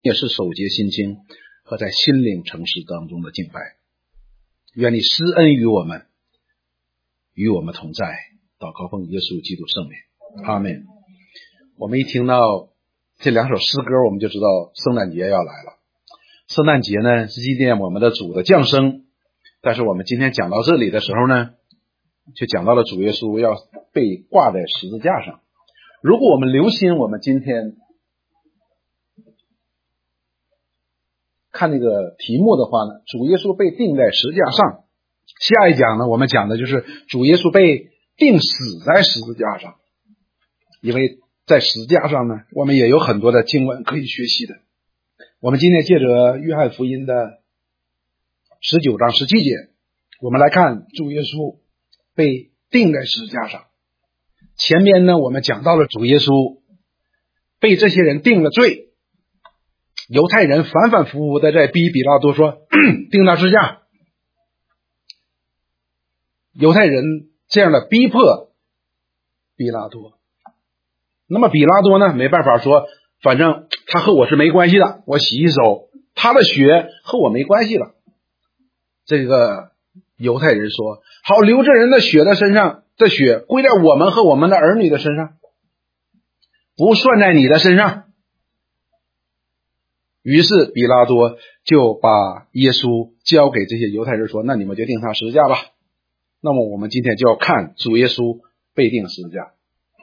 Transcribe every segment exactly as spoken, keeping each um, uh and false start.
也是手洁心清和在心灵诚实当中的敬拜。愿你施恩于我们，与我们同在。祷告奉耶稣基督圣名，阿们。我们一听到这两首诗歌，我们就知道圣诞节要来了。圣诞节呢是纪念我们的主的降生，但是我们今天讲到这里的时候呢，就讲到了主耶稣要被挂在十字架上。如果我们留心我们今天看那个题目的话呢，主耶稣被钉在十字架上。下一讲呢，我们讲的就是主耶稣被钉死在十字架上。因为在十字架上呢，我们也有很多的经文可以学习的。我们今天借着约翰福音的十九章十七节，我们来看主耶稣被钉在十字架上。前面呢，我们讲到了主耶稣被这些人定了罪，犹太人反反复复的在逼比拉多说钉他十字架。犹太人这样的逼迫比拉多，那么比拉多呢，没办法说，反正他和我是没关系的，我洗洗手，他的血和我没关系了。这个犹太人说，好，流这人的血的身上，这血归在我们和我们的儿女的身上，不算在你的身上。于是比拉多就把耶稣交给这些犹太人说，那你们就钉他十字架吧。那么我们今天就要看主耶稣被钉十字架。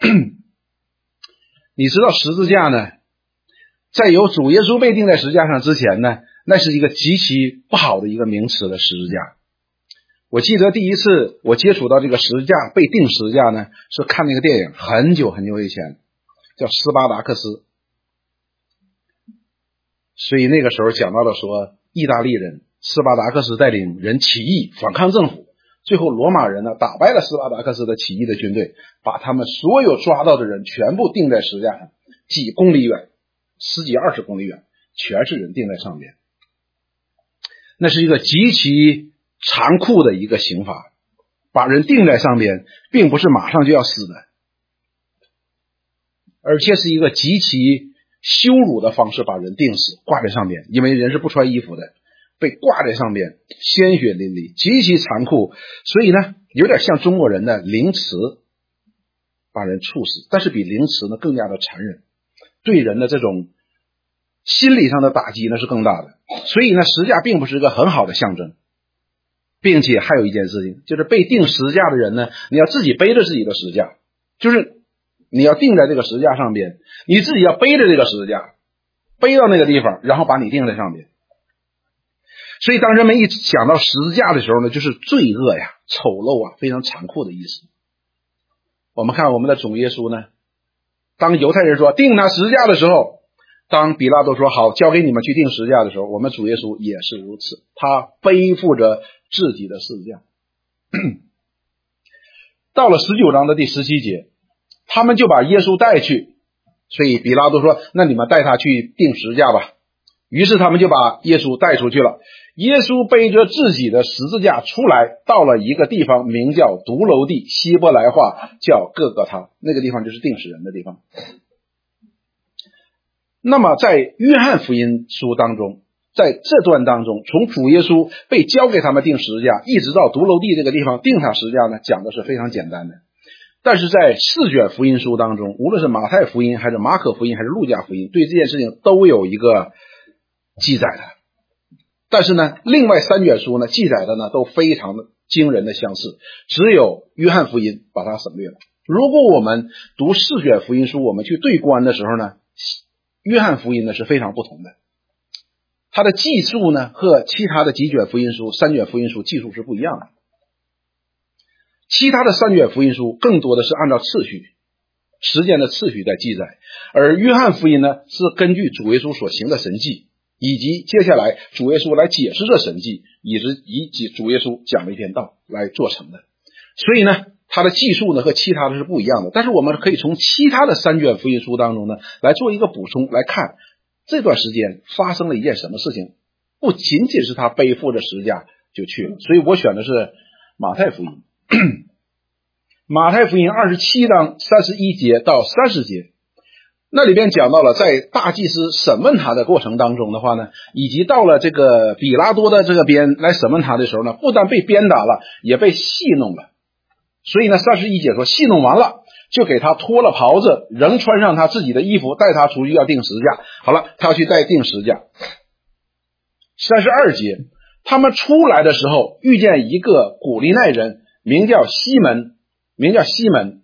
你知道十字架呢，在有主耶稣被钉在十字架上之前呢，那是一个极其不好的一个名词的十字架。我记得第一次我接触到这个十字架被钉十字架呢，是看那个电影，很久很久以前，叫斯巴达克斯。所以那个时候讲到了说，意大利人斯巴达克斯带领人起义反抗政府，最后罗马人呢打败了斯巴达克斯的起义的军队，把他们所有抓到的人全部钉在十字架上，几公里远，十几二十公里远，全是人钉在上面。那是一个极其残酷的一个刑罚，把人钉在上面并不是马上就要死的，而且是一个极其羞辱的方式把人钉死，挂在上面，因为人是不穿衣服的，被挂在上面，鲜血淋漓，极其残酷。所以呢，有点像中国人的凌迟，把人处死，但是比凌迟呢更加的残忍，对人的这种心理上的打击呢是更大的。所以呢，十字架并不是一个很好的象征。并且还有一件事情，就是被钉十字架的人呢，你要自己背着自己的十字架，就是你要钉在这个十字架上边，你自己要背着这个十字架，背到那个地方，然后把你钉在上边。所以当人们一想到十字架的时候呢，就是罪恶呀、丑陋啊，非常残酷的意思。我们看我们的主耶稣呢，当犹太人说钉他十字架的时候，当比拉多说好，交给你们去钉十字架的时候，我们主耶稣也是如此，他背负着自己的十字架。到了十九章的第十七节，他们就把耶稣带去，所以比拉多说，那你们带他去钉十字架吧。于是他们就把耶稣带出去了。耶稣背着自己的十字架出来，到了一个地方，名叫独楼地，希伯来话叫各各他，那个地方就是钉死人的地方。那么在约翰福音书当中，在这段当中，从主耶稣被交给他们钉十字架，一直到独楼地这个地方钉他十字架呢，讲的是非常简单的。但是在四卷福音书当中，无论是马太福音还是马可福音还是路加福音，对这件事情都有一个记载的。但是呢，另外三卷书呢记载的呢都非常的惊人的相似，只有约翰福音把它省略了。如果我们读四卷福音书，我们去对观的时候呢，约翰福音呢是非常不同的，它的记述呢和其他的几卷福音书、三卷福音书记述是不一样的。其他的三卷福音书更多的是按照次序、时间的次序在记载，而约翰福音呢是根据主耶稣所行的神迹，以及接下来主耶稣来解释这神迹，以及以及主耶稣讲了一篇道来做成的。所以呢，它的记述呢和其他的是不一样的。但是我们可以从其他的三卷福音书当中呢来做一个补充，来看这段时间发生了一件什么事情。不仅仅是他背负着十字架就去了，所以我选的是马太福音。马太福音二十七章三十一节到三十节， 那里边讲到了在大祭司审问他的过程当中的话呢，以及到了这个比拉多的这个边来审问他的时候呢，不但被鞭打了，也被戏弄了。所以呢，三十一节说戏弄完了，就给他脱了袍子，仍穿上他自己的衣服，带他出去要钉十字架。好了，他要去带钉十字架。三十二节，他们出来的时候遇见一个古利奈人，名叫西门，名叫西门，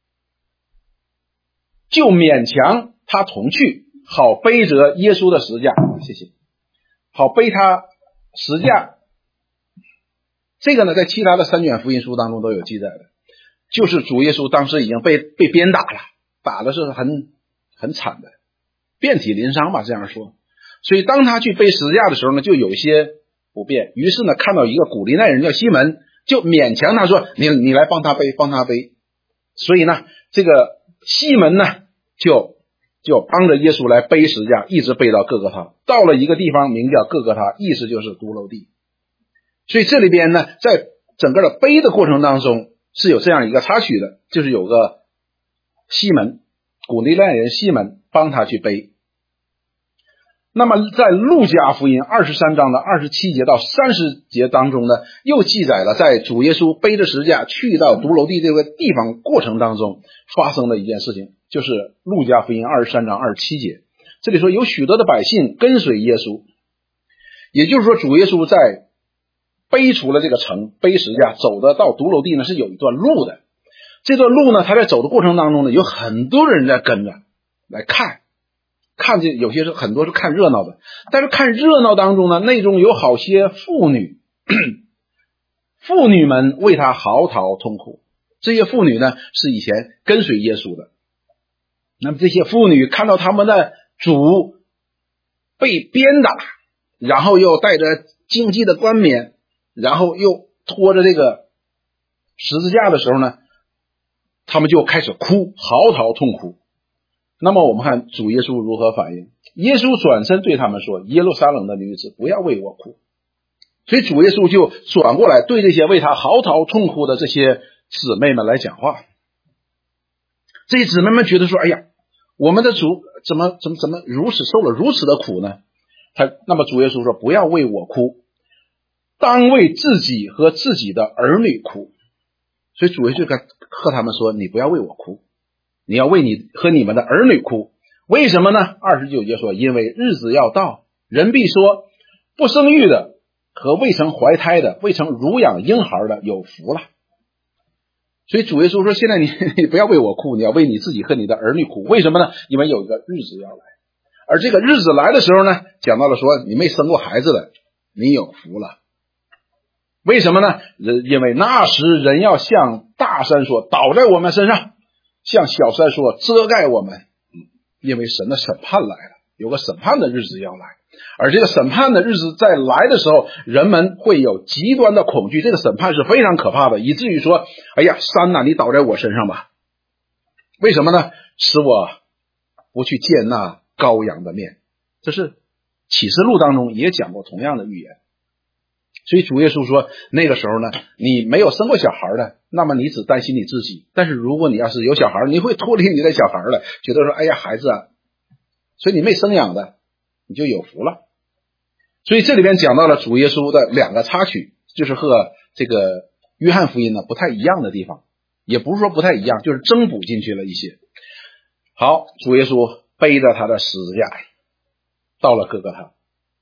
就勉强他同去，好背着耶稣的十字架。谢谢。好背他十字架。这个呢，在其他的三卷福音书当中都有记载的，就是主耶稣当时已经被被鞭打了，打的是很很惨的，遍体鳞伤吧，这样说。所以当他去背十字架的时候呢，就有一些不便。于是呢，看到一个古利奈人叫西门，就勉强他说：“你你来帮他背，帮他背。”所以呢，这个西门呢，就就帮着耶稣来背十字架，一直背到各各他。到了一个地方名叫各各他，意思就是骷髅地。所以这里边呢，在整个的背的过程当中是有这样一个插曲的，就是有个西门，古利奈人西门帮他去背。那么在路加福音二十三章的二十七节到三十节当中呢，又记载了在主耶稣背着十字架去到独楼地这个地方过程当中发生的一件事情，就是路加福音二十三章二十七节。这里说有许多的百姓跟随耶稣，也就是说主耶稣在背出了这个城，背十字架走的到独楼地呢是有一段路的。这段路呢，他在走的过程当中呢，有很多人在跟着来看，看这有些是很多是看热闹的，但是看热闹当中呢，内中有好些妇女，妇女们为他嚎啕痛哭。这些妇女呢，是以前跟随耶稣的。那么这些妇女看到他们的主被鞭打，然后又带着荆棘的冠冕，然后又拖着这个十字架的时候呢，他们就开始哭，嚎啕痛哭。那么我们看主耶稣如何反应。耶稣转身对他们说：耶路撒冷的女子，不要为我哭。所以主耶稣就转过来对这些为他嚎啕痛哭的这些姊妹们来讲话。这些姊妹们觉得说：哎呀，我们的主怎么怎么怎么如此受了如此的苦呢？他那么主耶稣说：不要为我哭，当为自己和自己的儿女哭。所以主耶稣就和他们说：你不要为我哭，你要为你和你们的儿女哭。为什么呢？二十九节说：因为日子要到，人必说，不生育的和未曾怀胎的，未曾乳养婴孩的有福了。所以主耶稣说：现在你你不要为我哭，你要为你自己和你的儿女哭。为什么呢？因为有一个日子要来，而这个日子来的时候呢，讲到了说你没生过孩子的，你有福了。为什么呢？因为那时人要向大山说，倒在我们身上，向小山说，遮盖我们。因为神的审判来了，有个审判的日子要来，而这个审判的日子在来的时候，人们会有极端的恐惧。这个审判是非常可怕的，以至于说：哎呀，山哪，你倒在我身上吧。为什么呢？使我不去见那羔羊的面。这是启示录当中也讲过同样的预言。所以主耶稣说，那个时候呢，你没有生过小孩的，那么你只担心你自己。但是如果你要是有小孩，你会脱离你的小孩了，觉得说：哎呀，孩子啊，所以你没生养的，你就有福了。所以这里边讲到了主耶稣的两个插曲，就是和这个约翰福音呢不太一样的地方，也不是说不太一样，就是增补进去了一些。好，主耶稣背着他的十字架到了各各他，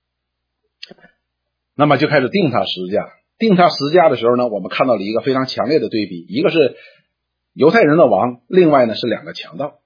那么就开始钉他十字架。钉他十字架的时候呢，我们看到了一个非常强烈的对比，一个是犹太人的王，另外呢是两个强盗。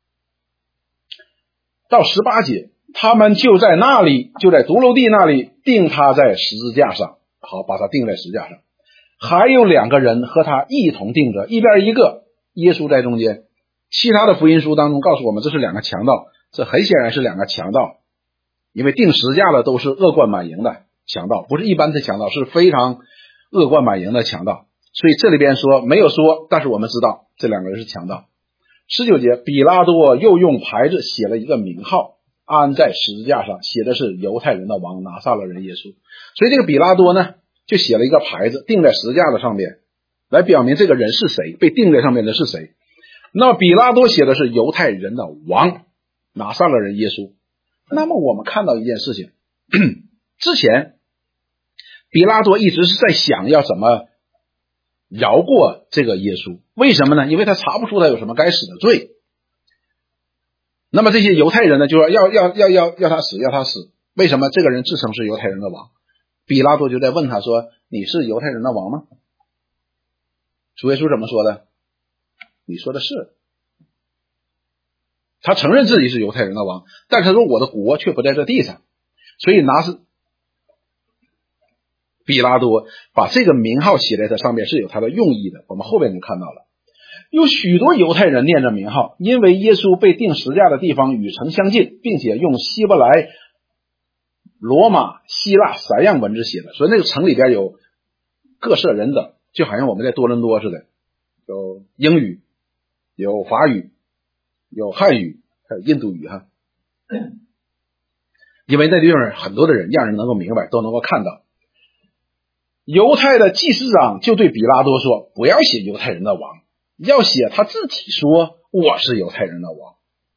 到十八节，他们就在那里，就在独楼地那里钉他在十字架上。好，把他钉在十字架上。还有两个人和他一同钉着，一边一个，耶稣在中间。其他的福音书当中告诉我们，这是两个强盗，这很显然是两个强盗，因为钉十字架的都是恶贯满盈的强盗，不是一般的强盗，是非常恶贯满盈的强盗。所以这里边说没有说，但是我们知道这两个人是强盗。十九节，比拉多又用牌子写了一个名号，安在十字架上，写的是犹太人的王拿撒勒人耶稣。所以这个比拉多呢，就写了一个牌子钉在十字架的上面，来表明这个人是谁，被钉在上面的是谁。那么比拉多写的是犹太人的王， 拿撒勒人耶稣。那么我们看到一件事情，之前比拉多一直是在想要怎么饶过这个耶稣，为什么呢？因为他查不出他有什么该死的罪。那么这些犹太人呢，就说要要要要要他死，要他死。为什么？这个人自称是犹太人的王。比拉多就在问他说：“你是犹太人的王吗？”主耶稣怎么说的？你说的是。他承认自己是犹太人的王，但是他说我的国却不在这地上。所以拿是比拉多把这个名号写在这上面是有他的用意的，我们后面就看到了。有许多犹太人念着名号，因为耶稣被钉十字架的地方与城相近，并且用希伯来、罗马、希腊三样文字写的，所以那个城里边有各色人等，就好像我们在多伦多似的，有英语，有法语，有汉语，还有印度语哈。因为那地方很多的人，让人能够明白，都能够看到。犹太的祭司长就对比拉多说：“不要写犹太人的王，要写他自己说我是犹太人的王。”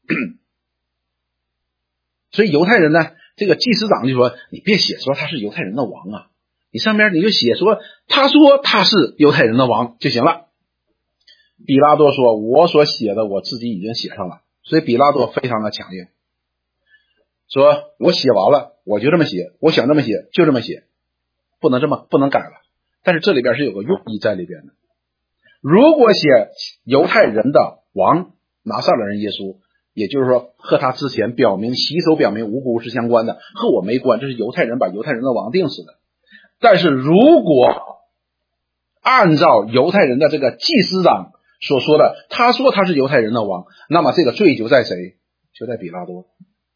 所以犹太人呢，这个祭司长就说：“你别写说他是犹太人的王啊，你上面你就写说他说他是犹太人的王就行了。”比拉多说：“我所写的我自己已经写上了。”所以比拉多非常的强硬，说我写完了，我就这么写，我想这么写就这么写，不能这么不能改了。但是这里边是有个用意在里边的。如果写犹太人的王拿撒勒人耶稣，也就是说和他之前表明洗手表明无辜是相关的，和我没关，这是犹太人把犹太人的王定死的。但是如果按照犹太人的这个祭司长所说的，他说他是犹太人的王，那么这个罪就在谁？就在比拉多。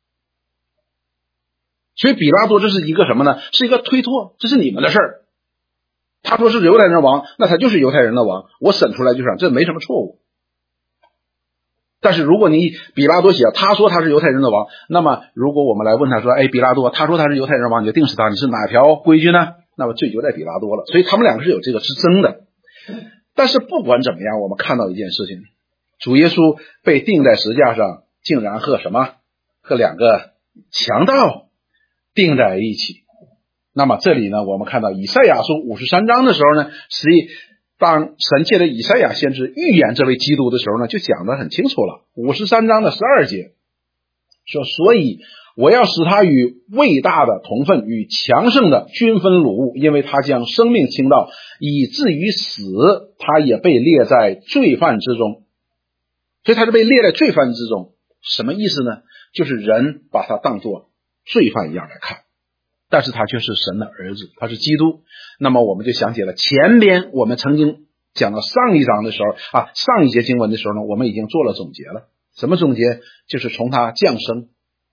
所以比拉多这是一个什么呢？是一个推脱，这是你们的事儿。他说是犹太人的王，那他就是犹太人的王，我审出来就是这没什么错误。但是如果你比拉多写他说他是犹太人的王，那么如果我们来问他说，哎，比拉多他说他是犹太人的王，你就定死他，你是哪条规矩呢？那么罪就在比拉多了。所以他们两个是有这个之争的。但是不管怎么样，我们看到一件事情，主耶稣被钉在十字架上，竟然和什么？和两个强盗钉在一起。那么这里呢，我们看到以赛亚书五十三章的时候呢，实际当神借着以赛亚先知预言这位基督的时候呢，就讲得很清楚了。五十三章的十二节说，所以我要使他与伟大的同分，与强盛的均分掳物，因为他将生命倾倒，以至于死，他也被列在罪犯之中。所以他是被列在罪犯之中。什么意思呢？就是人把他当作罪犯一样来看，但是他却是神的儿子，他是基督。那么我们就想起了前边我们曾经讲到上一章的时候啊，上一节经文的时候呢，我们已经做了总结了。什么总结？就是从他降生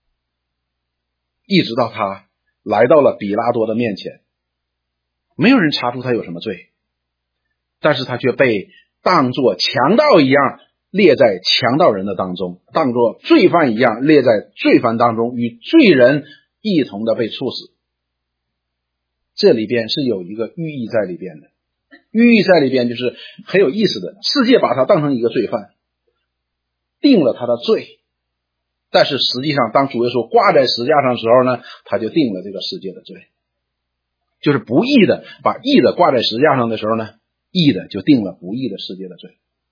一直到他来到了比拉多的面前，没有人查出他有什么罪，但是他却被当作强盗一样列在强盗人的当中，当作罪犯一样列在罪犯当中，与罪人一同的被处死。这里边是有一个寓意在里边的，寓意在里边就是很有意思的，世界把他当成一个罪犯，定了他的罪，但是实际上当主耶稣挂在十字架上的时候呢，他就定了这个世界的罪，就是不义的把义的挂在十字架上的时候呢，义的就定了不义的世界的罪。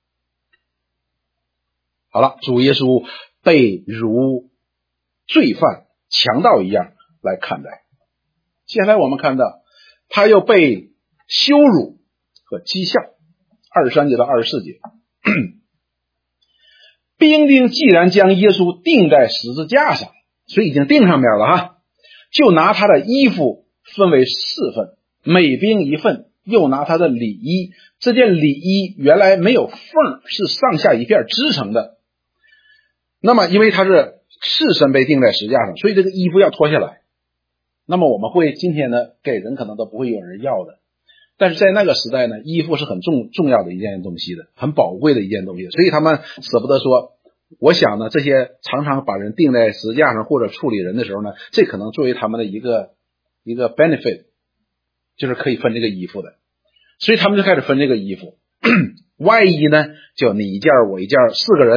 好了，主耶稣被如罪犯强盗一样来看待。接下来我们看到他又被羞辱和讥笑，二十三节到二十四节。兵丁既然将耶稣钉在十字架上，所以已经钉上面了哈，就拿他的衣服分为四份，每兵一份，又拿他的里衣，这件里衣原来没有缝，是上下一片织成的。那么因为他是赤身被钉在十字架上，所以这个衣服要脱下来。那么我们会今天呢，给人可能都不会有人要的，但是在那个时代呢，衣服是很重重要的一件东西的，很宝贵的一件东西，所以他们舍不得说。我想呢，这些常常把人钉在十字架上或者处理人的时候呢，这可能作为他们的一个一个 benefit， 就是可以分这个衣服的，所以他们就开始分这个衣服。外衣呢，就你一件我一件，四个人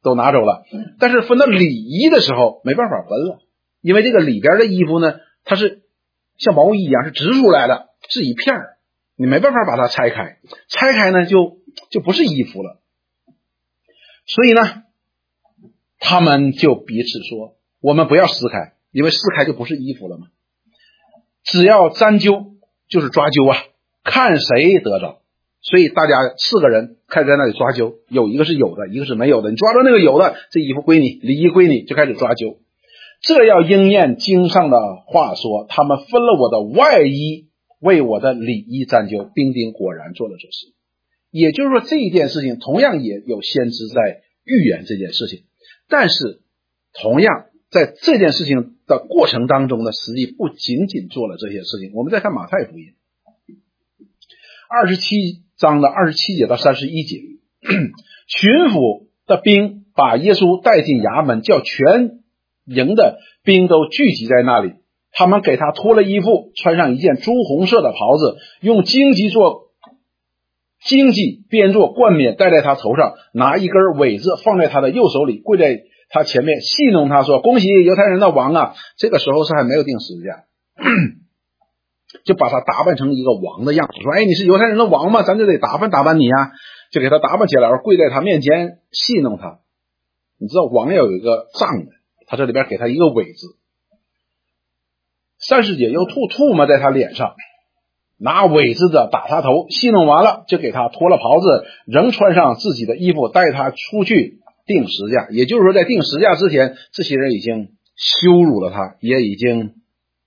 都拿走了。但是分到里衣的时候没办法分了，因为这个里边的衣服呢，它是像毛衣一样是织出来的，是一片儿，你没办法把它拆开，拆开呢就就不是衣服了。所以呢他们就彼此说，我们不要撕开，因为撕开就不是衣服了嘛，只要沾揪，就是抓阄啊，看谁得着。所以大家四个人开始在那里抓阄，有一个是有的，一个是没有的，你抓到那个有的，这衣服归你，里衣归你，就开始抓阄。这要应验经上的话说，他们分了我的外衣，为我的里衣沾阄。兵丁果然做了这事。也就是说这一件事情同样也有先知在预言这件事情，但是同样在这件事情的过程当中呢，实际不仅仅做了这些事情。我们再看马太福音二十七章的二十七节到三十一节，巡抚的兵把耶稣带进衙门，叫全营的兵都聚集在那里。他们给他脱了衣服，穿上一件朱红色的袍子，用荆棘做荆棘编做冠冕戴在他头上，拿一根苇子放在他的右手里，跪在他前面戏弄他说，恭喜犹太人的王啊。这个时候是还没有定十字架，就把他打扮成一个王的样子，说哎，你是犹太人的王吗？咱就得打扮打扮你啊，就给他打扮起来，跪在他面前戏弄他。你知道王要有一个杖的，他这里边给他一个苇子。三十节又吐唾沫在他脸上，拿苇子的打他头，戏弄完了就给他脱了袍子，仍穿上自己的衣服，带他出去定十字架。也就是说在定十字架之前，这些人已经羞辱了他，也已经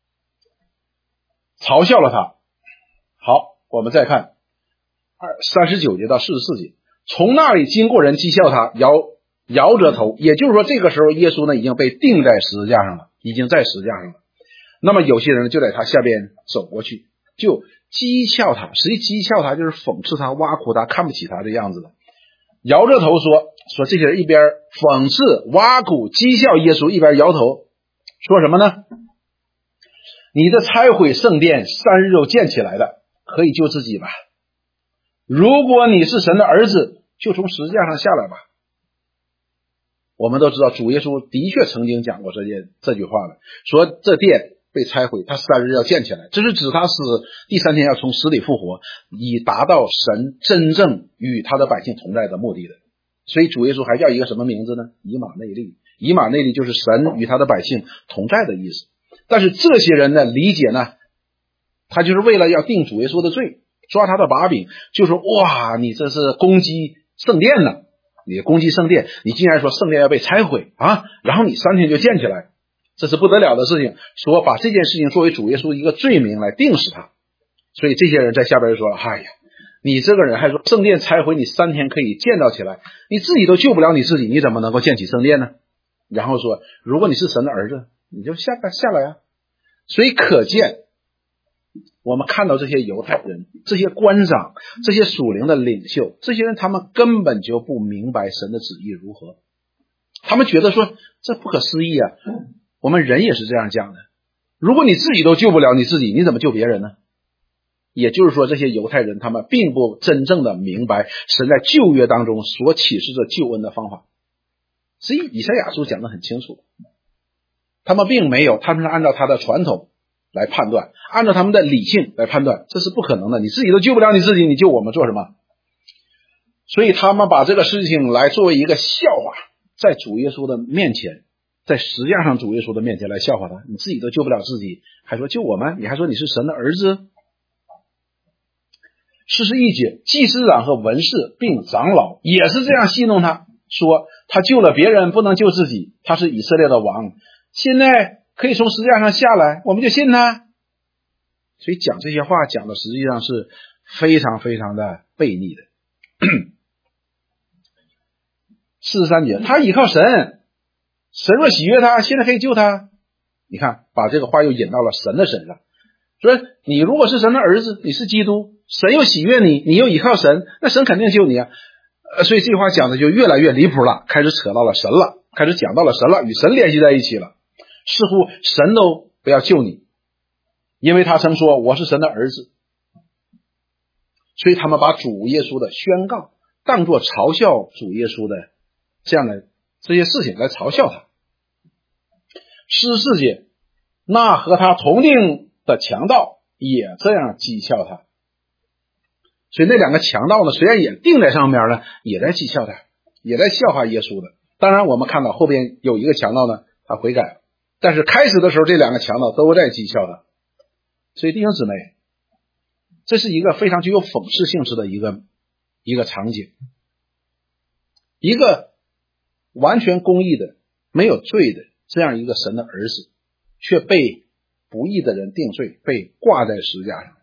嘲笑了他。好，我们再看三十九节到四十四节，从那里经过人讥笑他，摇摇着头。也就是说这个时候耶稣呢已经被钉在十字架上了，已经在十字架上了。那么有些人就在他下边走过去，就讥笑他，实际讥笑他就是讽刺他，挖苦他，看不起他的样子的。摇着头说说这些人一边讽刺挖苦讥笑耶稣，一边摇头说什么呢？你的拆毁圣殿三日又建起来的，可以救自己吧。如果你是神的儿子，就从十字架上下来吧。我们都知道主耶稣的确曾经讲过这件这句话了，说这殿被拆毁，他三日要建起来，这是指他死第三天要从死里复活，以达到神真正与他的百姓同在的目的的。所以主耶稣还叫一个什么名字呢？以马内利。以马内利就是神与他的百姓同在的意思。但是这些人呢理解呢，他就是为了要定主耶稣的罪，抓他的把柄，就说哇，你这是攻击圣殿呢，你攻击圣殿，你竟然说圣殿要被拆毁啊，然后你三天就建起来，这是不得了的事情，说把这件事情作为主耶稣一个罪名来定死他。所以这些人在下边说，哎呀，你这个人还说圣殿拆毁你三天可以建造起来，你自己都救不了你自己，你怎么能够建起圣殿呢？然后说如果你是神的儿子，你就下来下来啊。所以可见我们看到这些犹太人，这些官长，这些属灵的领袖，这些人他们根本就不明白神的旨意如何，他们觉得说这不可思议啊。我们人也是这样讲的，如果你自己都救不了你自己，你怎么救别人呢？也就是说这些犹太人他们并不真正的明白神在旧约当中所启示的救恩的方法。所以以赛亚书讲得很清楚，他们并没有，他们是按照他的传统来判断，按照他们的理性来判断，这是不可能的，你自己都救不了你自己，你救我们做什么？所以他们把这个事情来作为一个笑话，在主耶稣的面前，在十字架上主耶稣的面前来笑话他，你自己都救不了自己，还说救我们，你还说你是神的儿子。四十一节，祭司长和文士并长老也是这样戏弄他，说他救了别人不能救自己，他是以色列的王，现在可以从十字架上下来，我们就信他。所以讲这些话讲的实际上是非常非常的悖逆的。四十三节，他倚靠神，神若喜悦他，现在可以救他。你看把这个话又引到了神的身上，说你如果是神的儿子，你是基督，神又喜悦你，你又倚靠神，那神肯定救你啊。呃，所以这句话讲的就越来越离谱了，开始扯到了神了，开始讲到了神了，与神联系在一起了，似乎神都不要救你，因为他曾说我是神的儿子。所以他们把主耶稣的宣告当作嘲笑主耶稣的这样的这些事情来嘲笑他。十四节，那和他同定的强盗也这样讥笑他。所以那两个强盗呢，虽然也定在上面呢，也在讥笑他，也在笑话耶稣的。当然我们看到后边有一个强盗呢，他悔改了，但是开始的时候这两个强盗都在讥笑他。所以弟兄姊妹，这是一个非常具有讽刺性质的一个一个场景。一个完全公义的没有罪的这样一个神的儿子，却被不义的人定罪，被挂在十字架上。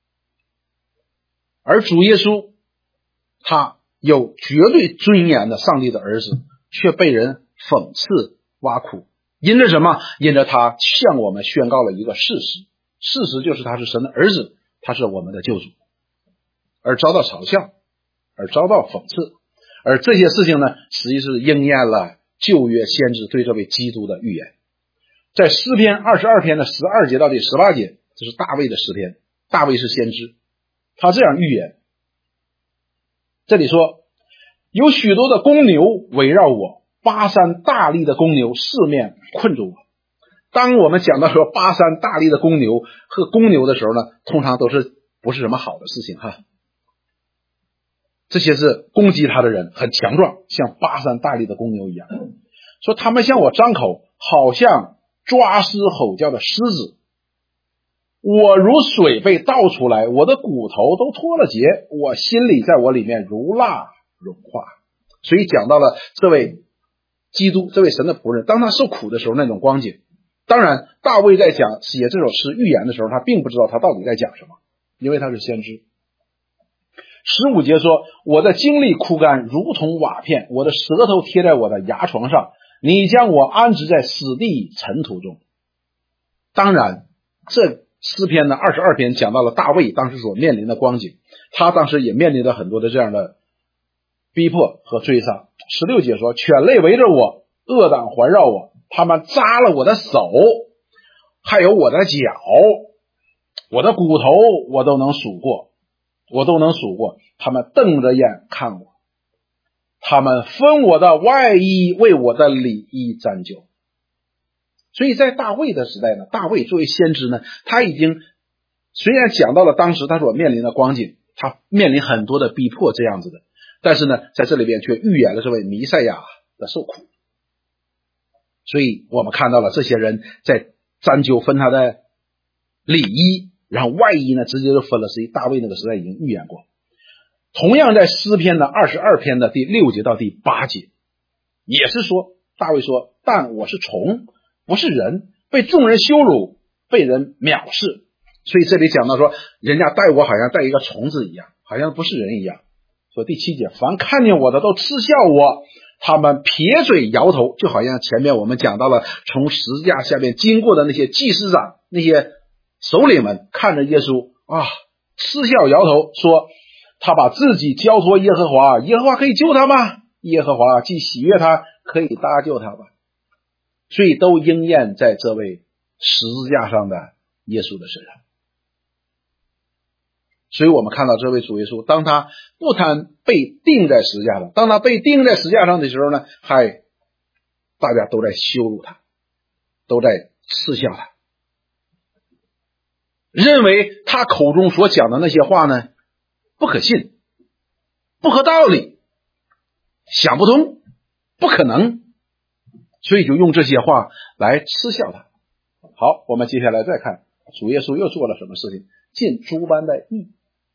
而主耶稣他有绝对尊严的上帝的儿子，却被人讽刺挖苦。因着什么？因着他向我们宣告了一个事实，事实就是他是神的儿子，他是我们的救主，而遭到嘲笑，而遭到讽刺。而这些事情呢，实际是应验了旧约先知对这位基督的预言。在诗篇二十二篇的十二节到第十八节，这是大卫的诗篇，大卫是先知，他这样预言。这里说，有许多的公牛围绕我，巴山大力的公牛四面困住我。当我们讲到说巴山大力的公牛和公牛的时候呢，通常都是不是什么好的事情哈。这些是攻击他的人很强壮，像巴山大力的公牛一样，说他们向我张口，好像抓狮吼叫的狮子，我如水被倒出来，我的骨头都脱了节，我心里在我里面如蜡融化。所以讲到了这位基督，这位神的仆人，当他受苦的时候那种光景。当然大卫在讲写这首诗预言的时候，他并不知道他到底在讲什么，因为他是先知。十五节说，我的精力枯干如同瓦片，我的舌头贴在我的牙床上，你将我安置在死地尘土中。当然这诗篇的二十二篇讲到了大卫当时所面临的光景，他当时也面临着很多的这样的逼迫和追杀。十六节说，犬类围着我，恶党环绕我，他们扎了我的手，还有我的脚，我的骨头我都能数过，我都能数过。他们瞪着眼看我，他们分我的外衣，为我的里衣沾酒。所以在大卫的时代呢，大卫作为先知呢，他已经虽然讲到了当时他所面临的光景，他面临很多的逼迫这样子的，但是呢在这里边却预言了这位弥赛亚的受苦。所以我们看到了这些人在沾酒分他的里衣，然后外衣呢直接就分了，所以大卫那个时代已经预言过。同样在诗篇的二十二篇的第六节到第八节也是说，大卫说，但我是虫不是人，被众人羞辱，被人藐视。所以这里讲到说，人家待我好像待一个虫子一样，好像不是人一样。说第七节，凡看见我的都嗤笑我，他们撇嘴摇头，就好像前面我们讲到了从十字架下面经过的那些祭司长，那些首领们看着耶稣啊，嗤笑摇头，说他把自己交托耶和华，耶和华可以救他吗？耶和华既喜悦他，可以搭救他吧。所以都应验在这位十字架上的耶稣的身上。所以我们看到这位主耶稣，当他不但被钉在十字架上，当他被钉在十字架上的时候呢，还大家都在羞辱他，都在嗤笑他，认为他口中所讲的那些话呢不可信，不合道理，想不通，不可能，所以就用这些话来嗤笑他。好，我们接下来再看主耶稣又做了什么事情，尽诸般的义。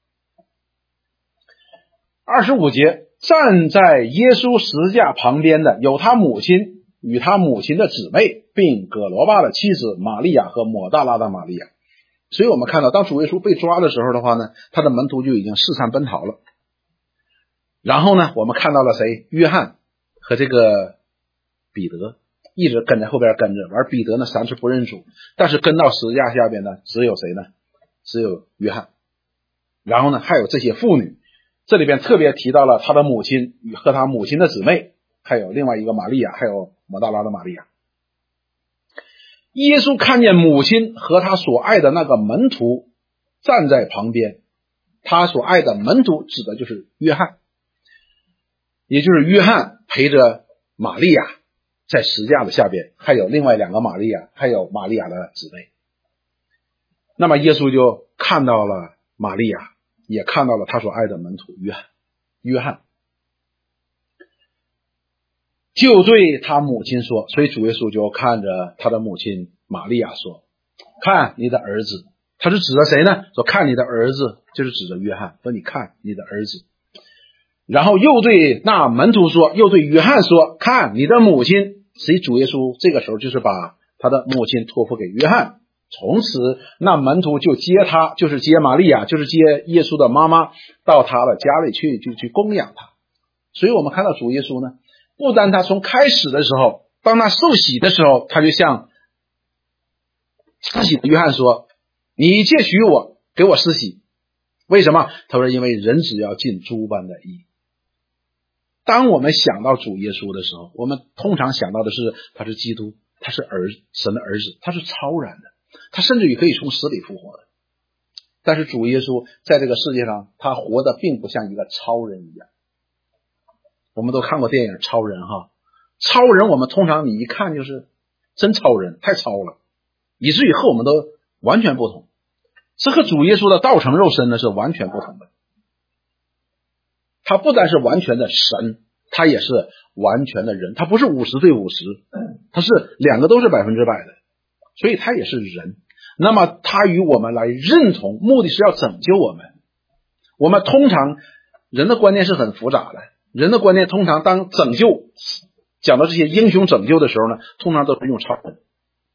二十五节，站在耶稣十字架旁边的有他母亲与他母亲的姊妹，并葛罗巴的妻子玛利亚和抹大拉的玛利亚。所以我们看到当主耶稣被抓的时候的话呢，他的门徒就已经四散奔逃了。然后呢我们看到了谁？约翰和这个彼得一直跟在后边跟着，而彼得呢三次不认主，但是跟到十字架下边呢只有谁呢？只有约翰。然后呢还有这些妇女，这里边特别提到了他的母亲与和他母亲的姊妹，还有另外一个玛利亚，还有抹大拉的玛利亚。耶稣看见母亲和他所爱的那个门徒站在旁边，他所爱的门徒指的就是约翰，也就是约翰陪着玛利亚在十字架的下边，还有另外两个玛利亚，还有玛利亚的姊妹。那么耶稣就看到了玛利亚，也看到了他所爱的门徒约翰，约翰就对他母亲说，所以主耶稣就看着他的母亲玛利亚说，看你的儿子。他是指着谁呢？说看你的儿子，就是指着约翰，说你看你的儿子。然后又对那门徒说，又对约翰说，看你的母亲。所以主耶稣这个时候就是把他的母亲托付给约翰。从此那门徒就接他，就是接玛利亚，就是接耶稣的妈妈到他的家里去，就去供养他。所以我们看到主耶稣呢，不但他从开始的时候，当他受洗的时候，他就向施洗的约翰说，你借许我，给我施洗。为什么？他说因为人只要尽诸般的义。当我们想到主耶稣的时候，我们通常想到的是他是基督，他是儿神的儿子，他是超然的，他甚至于可以从死里复活的。但是主耶稣在这个世界上，他活的并不像一个超人一样。我们都看过电影超人哈，超人我们通常你一看就是真超人，太超了，以至于和我们都完全不同。这和主耶稣的道成肉身呢是完全不同的。他不但是完全的神，他也是完全的人，他不是五十对五十，他是两个都是百分之百的，所以他也是人。那么他与我们来认同，目的是要拯救我们。我们通常人的观念是很复杂的，人的观念通常当拯救讲到这些英雄拯救的时候呢，通常都是用超人，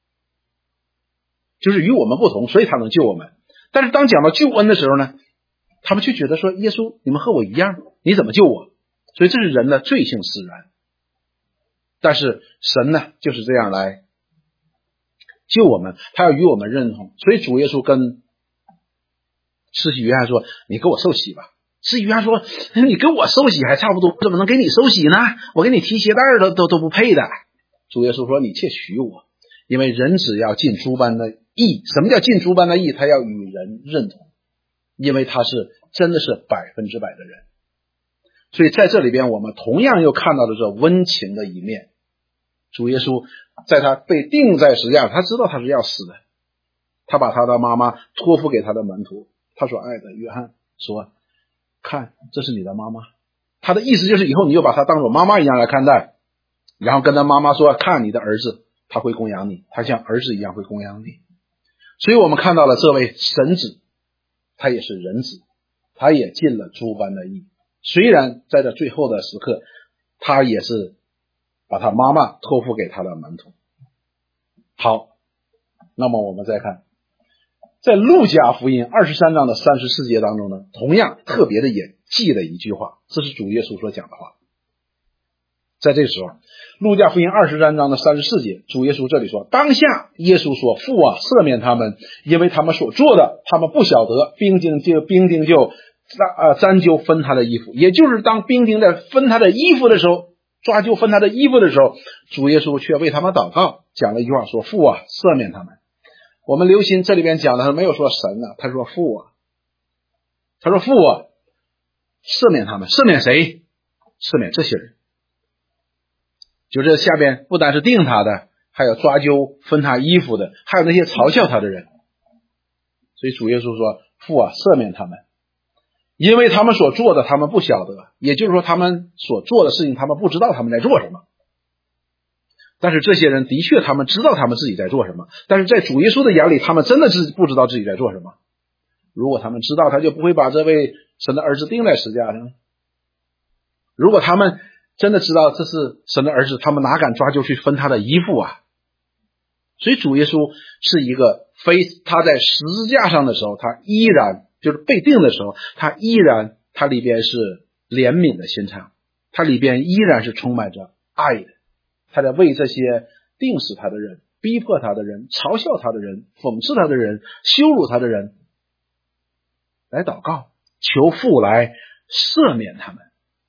就是与我们不同，所以他能救我们。但是当讲到救恩的时候呢，他们却觉得说，耶稣你们和我一样，你怎么救我？所以这是人的罪性使然。但是神呢就是这样来救我们，他要与我们认同。所以主耶稣跟施洗约翰说，你给我受洗吧。施洗约翰说，你跟我受洗还差不多，怎么能给你受洗呢？我给你提鞋带都都都不配的。主耶稣说，你且许我，因为人只要尽诸般的义。什么叫尽诸般的义？他要与人认同，因为他是真的是百分之百的人。所以在这里边我们同样又看到了这温情的一面。主耶稣在他被钉在十字架，他知道他是要死的，他把他的妈妈托付给他的门徒，他所爱的约翰说，看这是你的妈妈。他的意思就是以后你就把他当作妈妈一样来看待，然后跟他妈妈说，看你的儿子，他会供养你，他像儿子一样会供养你。所以我们看到了这位神子，他也是人子，他也尽了诸般的义。虽然在这最后的时刻，他也是把他妈妈托付给他的门徒。好，那么我们再看在路加福音二十三章的三十四节当中呢，同样特别的也记了一句话，这是主耶稣所讲的话。在这个时候，路加福音二十三章的三十四节，主耶稣这里说，当下耶稣说，父啊，赦免他们，因为他们所做的他们不晓得。兵丁就兵丁就呃沾揪分他的衣服。也就是当兵丁在分他的衣服的时候，抓阄分他的衣服的时候，主耶稣却为他们祷告，讲了一句话说，父啊，赦免他们。我们留心这里边讲的，他没有说神啊，他说父啊，他说父啊，赦免他们。赦免谁？赦免这些人。就这下边不单是定他的，还有抓阄分他衣服的，还有那些嘲笑他的人。所以主耶稣说，父啊，赦免他们，因为他们所做的他们不晓得。也就是说他们所做的事情他们不知道他们在做什么。但是这些人的确他们知道他们自己在做什么，但是在主耶稣的眼里，他们真的是不知道自己在做什么。如果他们知道，他就不会把这位神的儿子钉在十字架上。如果他们真的知道这是神的儿子，他们哪敢抓阄去分他的衣服啊？所以主耶稣是一个非他在十字架上的时候，他依然就是被钉的时候，他依然他里边是怜悯的心肠，他里边依然是充满着爱的。他在为这些钉死他的人、逼迫他的人、嘲笑他的人、讽刺他的人、羞辱他的人来祷告，求父来赦免他们。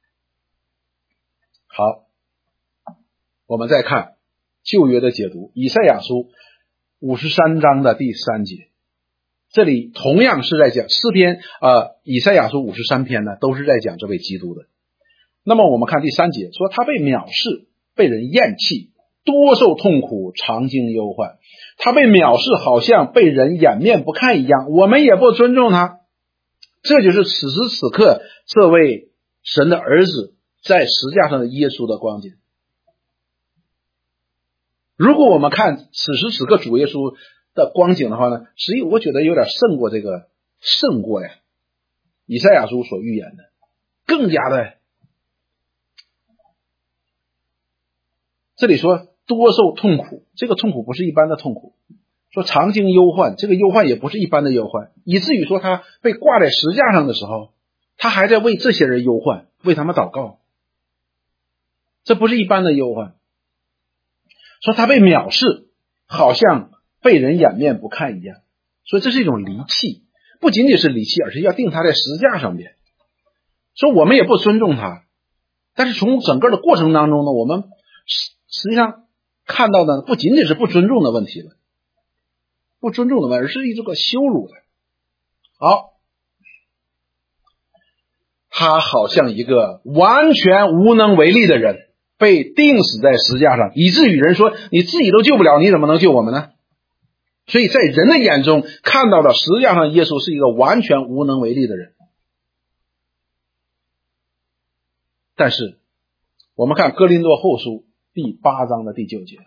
好，我们再看旧约的解读，以赛亚书五十三章的第三节，这里同样是在讲诗篇，呃，以赛亚书五十三篇呢，都是在讲这位基督的。那么我们看第三节，说他被藐视， 被人厌弃，多受痛苦，常经忧患。他被藐视，好像被人掩面不看一样，我们也不尊重他。这就是此时此刻这位神的儿子在十字架上的耶稣的光景。如果我们看此时此刻主耶稣的光景的话呢，实际我觉得有点胜过这个胜过呀以赛亚书所预言的，更加的。这里说多受痛苦，这个痛苦不是一般的痛苦，说常经忧患，这个忧患也不是一般的忧患，以至于说他被挂在石架上的时候，他还在为这些人忧患，为他们祷告，这不是一般的忧患。说他被藐视，好像被人掩面不看一样，所以这是一种离弃，不仅仅是离弃，而是要定他在石架上面。说我们也不尊重他，但是从整个的过程当中呢，我们实际上看到的不仅仅是不尊重的问题了，不尊重的问题，而是这个羞辱的。好，他好像一个完全无能为力的人，被钉死在石架上，以至于人说你自己都救不了，你怎么能救我们呢？所以在人的眼中看到的石架上耶稣是一个完全无能为力的人。但是我们看哥林多后书第八章的第九节，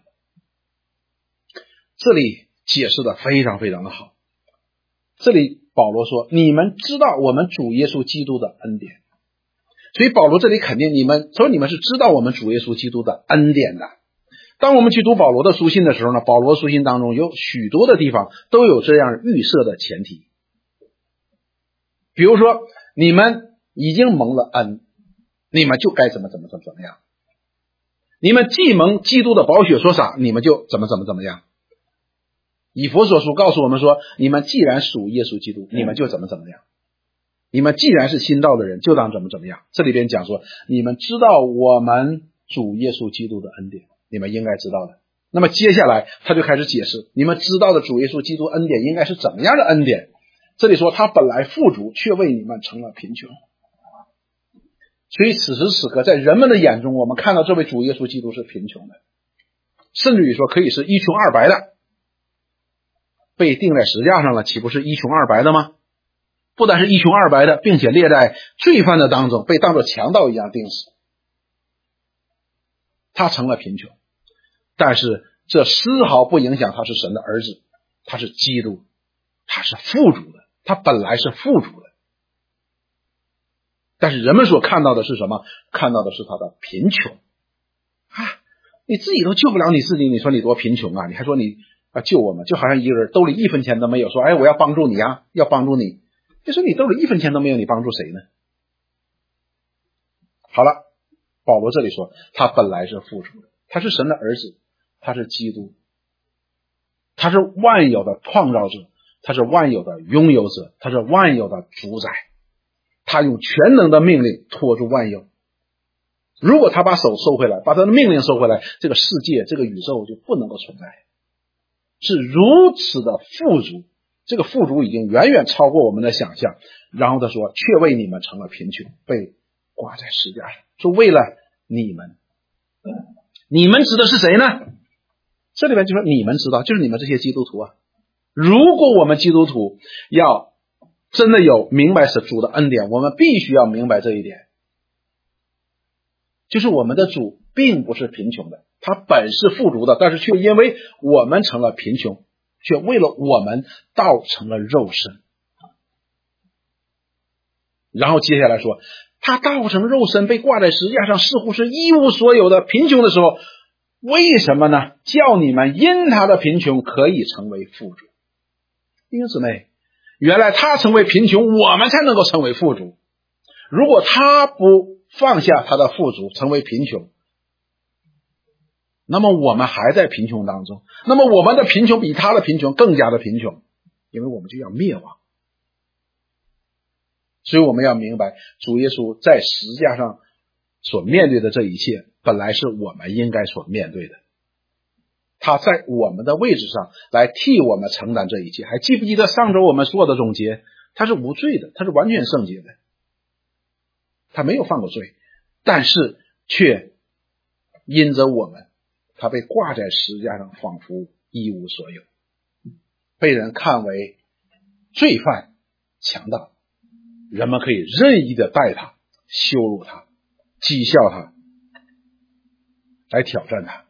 这里解释的非常非常的好。这里保罗说你们知道我们主耶稣基督的恩典，所以保罗这里肯定你们，所以你们是知道我们主耶稣基督的恩典的。当我们去读保罗的书信的时候呢，保罗书信当中有许多的地方都有这样预设的前提。比如说你们已经蒙了恩，你们就该怎么怎么怎么怎么样，你们既蒙基督的宝血所洒，你们就怎么怎么怎么样。以弗所书告诉我们说，你们既然属耶稣基督，你们就怎么怎么样，你们既然是新道的人，就当怎么怎么样。这里边讲说你们知道我们主耶稣基督的恩典，你们应该知道的。那么接下来他就开始解释你们知道的主耶稣基督恩典应该是怎么样的恩典。这里说他本来富足，却为你们成了贫穷。所以此时此刻在人们的眼中，我们看到这位主耶稣基督是贫穷的，甚至于说可以是一穷二白的，被钉在石架上了，岂不是一穷二白的吗？不但是一穷二白的，并且列在罪犯的当中，被当作强盗一样钉死。他成了贫穷，但是这丝毫不影响他是神的儿子，他是基督，他是富足的，他本来是富足的。但是人们所看到的是什么？看到的是他的贫穷啊！你自己都救不了你自己，你说你多贫穷啊？你还说你啊救我们？就好像一个人兜里一分钱都没有，说哎我要帮助你啊，要帮助你。你说你兜里一分钱都没有，你帮助谁呢？好了，保罗这里说他本来是富足的，他是神的儿子，他是基督，他是万有的创造者，他是万有的拥有者，他是万有的主宰。他用全能的命令托住万有，如果他把手收回来，把他的命令收回来，这个世界这个宇宙就不能够存在，是如此的富足，这个富足已经远远超过我们的想象。然后他说却为你们成了贫穷，被挂在石架上，说为了你们。你们指的是谁呢？这里边就说你们知道，就是你们这些基督徒啊。如果我们基督徒要真的有明白是主的恩典，我们必须要明白这一点，就是我们的主并不是贫穷的，他本是富足的，但是却因为我们成了贫穷，却为了我们道成了肉身。然后接下来说他道成肉身被挂在石架上，似乎是一无所有的贫穷的时候，为什么呢？叫你们因他的贫穷可以成为富足。弟兄姊妹，原来他成为贫穷，我们才能够成为富足。如果他不放下他的富足，成为贫穷，那么我们还在贫穷当中，那么我们的贫穷比他的贫穷更加的贫穷，因为我们就要灭亡。所以我们要明白，主耶稣在十字架上所面对的这一切，本来是我们应该所面对的。他在我们的位置上来替我们承担这一切。还记不记得上周我们说的总结？他是无罪的，他是完全圣洁的，他没有犯过罪，但是却因着我们，他被挂在十字架上，仿佛一无所有，被人看为罪犯强盗，人们可以任意的待他，羞辱他，讥笑他，来挑战他。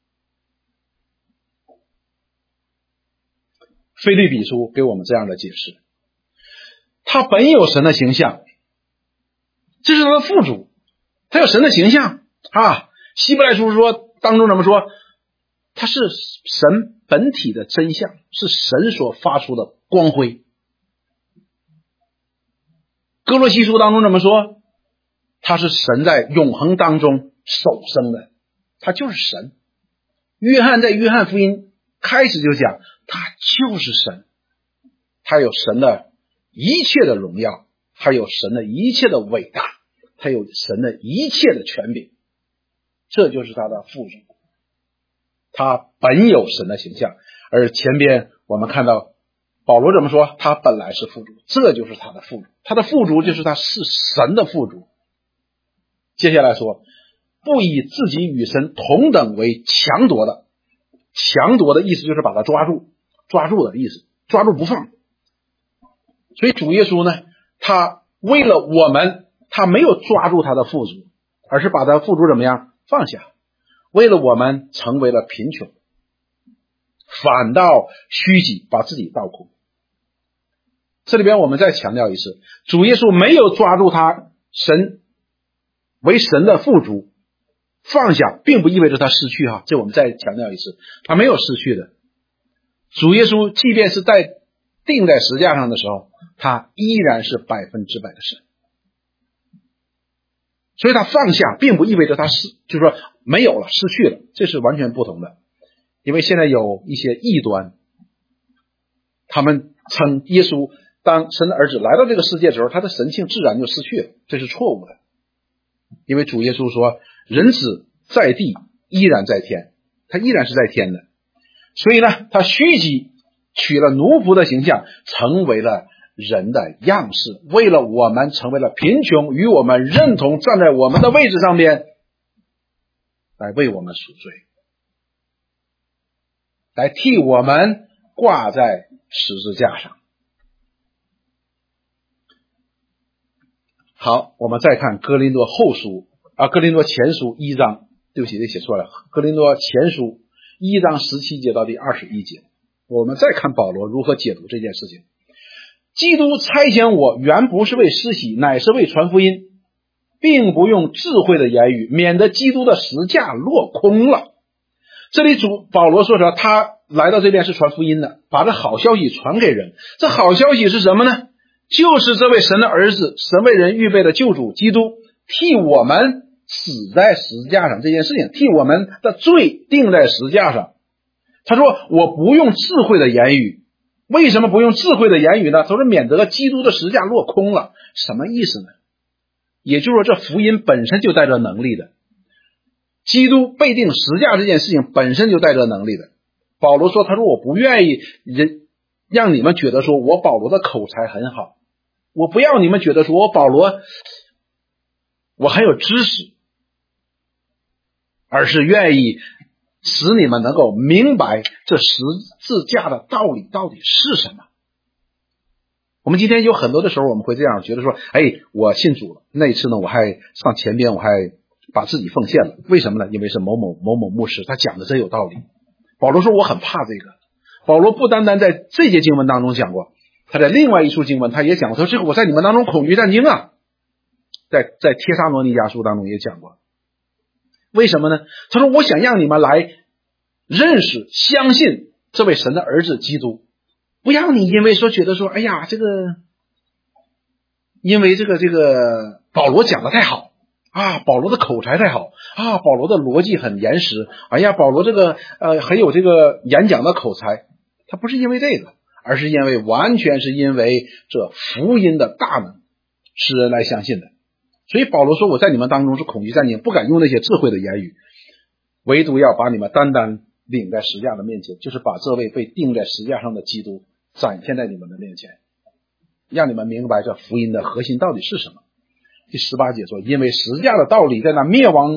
腓立比书给我们这样的解释，他本有神的形象，这是他的父主，他有神的形象啊。希伯来书说当中怎么说，他是神本体的真相，是神所发出的光辉。哥罗西书当中怎么说，他是神在永恒当中首生的，他就是神。约翰在约翰福音开始就讲，他就是神，他有神的一切的荣耀，他有神的一切的伟大，他有神的一切的权柄，这就是他的父主。他本有神的形象，而前边我们看到保罗怎么说，他本来是父主，这就是他的父主，他的父主就是他是神的父主。接下来说，不以自己与神同等为强夺的，强夺的意思就是把他抓住，抓住的意思，抓住不放。所以主耶稣呢，他为了我们，他没有抓住他的父主，而是把他父主怎么样放下，为了我们成为了贫穷，反倒虚己，把自己倒空。这里边我们再强调一次，主耶稣没有抓住他神为神的父主放下，并不意味着他失去哈，这我们再强调一次，他没有失去的。主耶稣即便是在钉在十字架上的时候，他依然是百分之百的神。所以他放下并不意味着他失，就是说没有了，失去了，这是完全不同的。因为现在有一些异端，他们称耶稣当神的儿子来到这个世界的时候，他的神性自然就失去了，这是错误的。因为主耶稣说，人子在地依然在天，他依然是在天的。所以呢，他虚己，取了奴仆的形象，成为了人的样式，为了我们成为了贫穷，与我们认同，站在我们的位置上边，来为我们赎罪，来替我们挂在十字架上。好，我们再看哥林多后书啊，哥林多前书一章，对不起，这写错了，哥林多前书一章十七节到第二十一节，我们再看保罗如何解读这件事情。基督差遣我，原不是为施洗，乃是为传福音，并不用智慧的言语，免得基督的十架落空了。这里主保罗说说，他来到这边是传福音的，把这好消息传给人。这好消息是什么呢？就是这位神的儿子，神为人预备的救主基督，替我们死在十字架上这件事情，替我们的罪钉在十字架上。他说我不用智慧的言语，为什么不用智慧的言语呢？他说免得基督的十字架落空了。什么意思呢？也就是说这福音本身就带着能力的，基督被钉十字架这件事情本身就带着能力的。保罗说，他说我不愿意人让你们觉得说我保罗的口才很好，我不要你们觉得说我保罗我很有知识，而是愿意使你们能够明白这十字架的道理到底是什么。我们今天有很多的时候我们会这样觉得说，哎，我信主了，那一次呢我还上前边我还把自己奉献了，为什么呢？因为是某某某某牧师他讲的真有道理。保罗说我很怕这个。保罗不单单在这些经文当中讲过，他在另外一处经文他也讲过，他说这个我在你们当中恐惧战惊啊，在在帖撒罗尼迦书当中也讲过。为什么呢？他说我想让你们来认识相信这位神的儿子基督，不要你因为说觉得说哎呀这个因为这个这个保罗讲的太好啊，保罗的口才太好啊，保罗的逻辑很严实，哎呀保罗这个呃很有这个演讲的口才，他不是因为这个，而是因为完全是因为这福音的大能使人来相信的。所以保罗说我在你们当中是恐惧战惊，不敢用那些智慧的言语，唯独要把你们单单领在十字架的面前，就是把这位被钉在十字架上的基督展现在你们的面前，让你们明白这福音的核心到底是什么。第十八节说，因为十字架的道理在那灭亡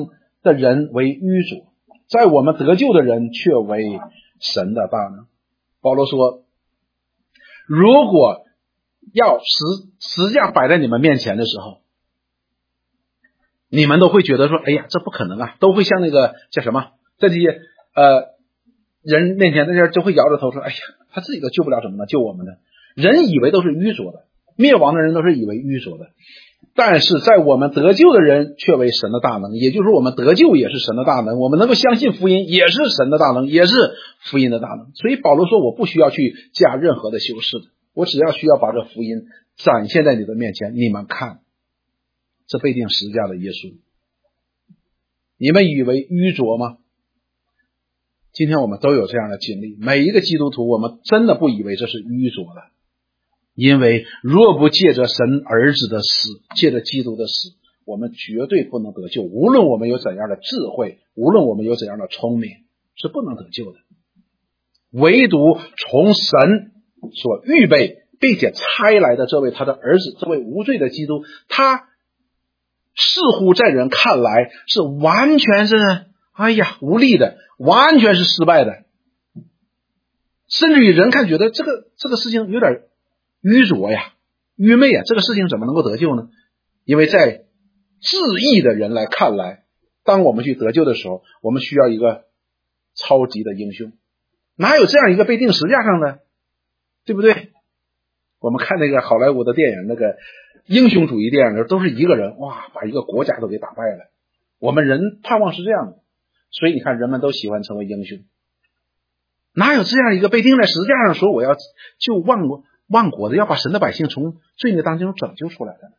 的人为愚拙，在我们得救的人却为神的大能。保罗说，如果要十十字架摆在你们面前的时候，你们都会觉得说，哎呀，这不可能啊，都会像那个叫什么，在这些呃人面前，在这就会摇着头说，哎呀，他自己都救不了什么呢，救我们呢？人以为都是愚拙的，灭亡的人都是以为愚拙的，但是在我们得救的人却为神的大能，也就是说我们得救也是神的大能，我们能够相信福音也是神的大能，也是福音的大能。所以保罗说，我不需要去加任何的修饰的，我只要需要把这福音展现在你的面前，你们看，这被钉十字架的耶稣，你们以为愚拙吗？今天我们都有这样的经历，每一个基督徒，我们真的不以为这是愚拙的，因为若不借着神儿子的死，借着基督的死，我们绝对不能得救，无论我们有怎样的智慧，无论我们有怎样的聪明，是不能得救的。唯独从神所预备并且差来的这位他的儿子，这位无罪的基督，他似乎在人看来是完全是哎呀无力的，完全是失败的，甚至于人看觉得这个这个事情有点愚拙呀，愚昧啊，这个事情怎么能够得救呢？因为在自义的人来看来，当我们去得救的时候，我们需要一个超级的英雄，哪有这样一个被钉十字架上的，对不对？我们看那个好莱坞的电影，那个英雄主义电影都是一个人，哇，把一个国家都给打败了。我们人盼望是这样的，所以你看人们都喜欢成为英雄。哪有这样一个被钉在十字架上说我要救万国万国的，要把神的百姓从罪孽当中拯救出来的？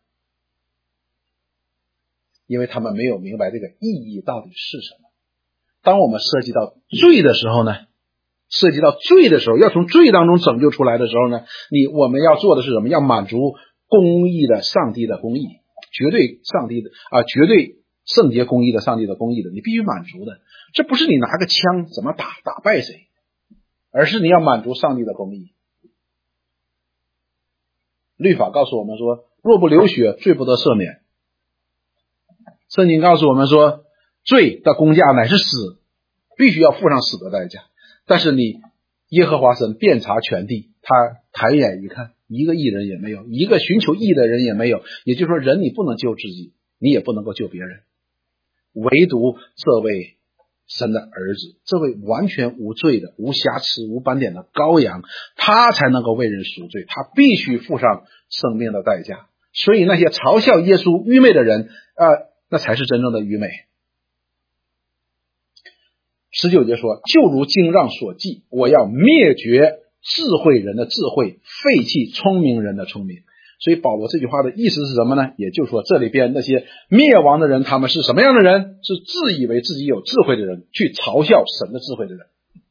因为他们没有明白这个意义到底是什么。当我们涉及到罪的时候呢，涉及到罪的时候，要从罪当中拯救出来的时候呢，你我们要做的是什么？要满足公义的上帝的公义，绝对上帝的啊，绝对圣洁公义的上帝的公义的，你必须满足的。这不是你拿个枪怎么打打败谁，而是你要满足上帝的公义。律法告诉我们说，若不流血，罪不得赦免。圣经告诉我们说，罪的工价乃是死，必须要付上死的代价。但是你耶和华神遍察全地，他抬眼一看，一个义人也没有，一个寻求义的人也没有。也就是说，人你不能救自己，你也不能够救别人，唯独这位神的儿子，这位完全无罪的、无瑕疵、无斑点的羔羊，他才能够为人赎罪，他必须付上生命的代价。所以那些嘲笑耶稣愚昧的人，呃，那才是真正的愚昧。十九节说，就如经上所记，我要灭绝智慧人的智慧，废弃聪明人的聪明。所以保罗这句话的意思是什么呢？也就是说，这里边那些灭亡的人，他们是什么样的人？是自以为自己有智慧的人，去嘲笑神的智慧的人。